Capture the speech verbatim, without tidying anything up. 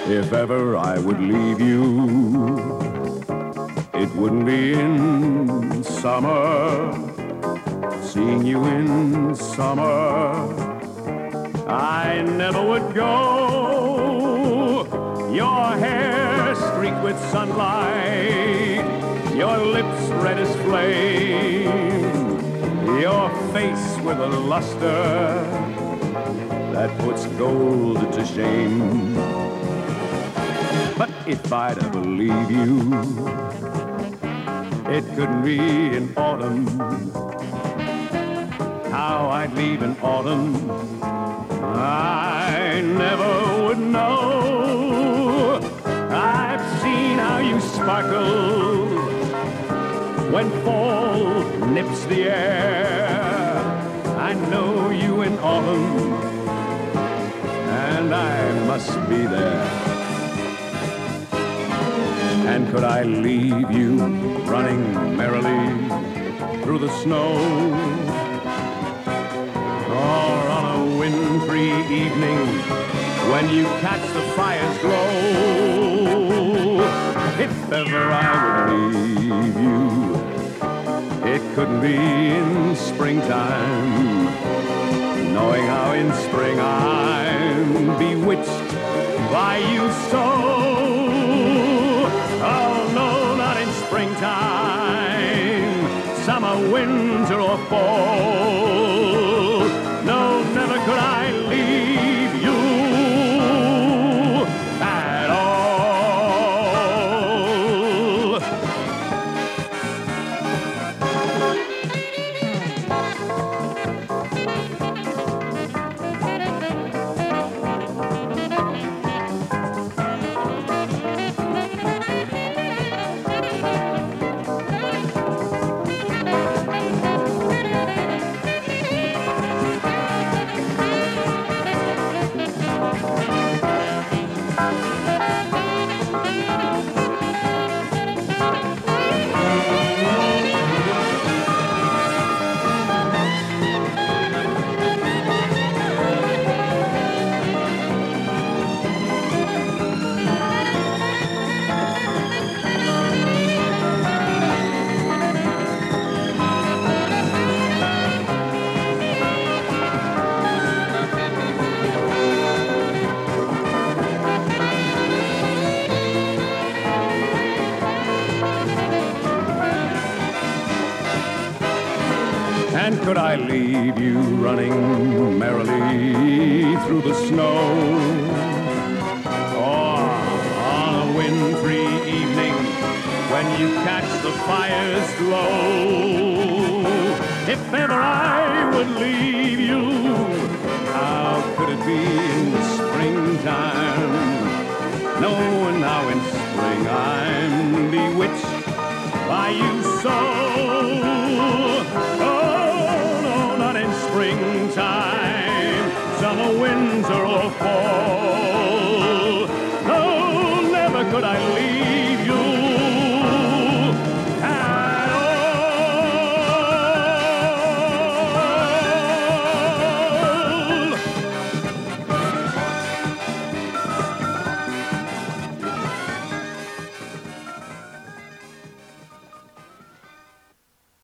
If ever I would leave you, it wouldn't be in summer. Seeing you in summer, I never would go. Your hair streaked with sunlight, your lips red as flame, your face with a luster that puts gold to shame. But if I'd ever leave you, it couldn't be in autumn. How I'd leave in autumn, I never would know. I've seen how you sparkle when fall nips the air. I know you in autumn, and I must be there. And could I leave you running merrily through the snow, or on a wintry evening when you catch the fire's glow? If ever I would leave you, it couldn't be in springtime, knowing how in spring I'm bewitched by you so. Oh no, not in springtime, summer, winter, or fall. No, never could I leave you at all. And could I leave you running merrily through the snow, or on a wintry evening when you catch the fire's glow? If ever I would leave you, how could it be in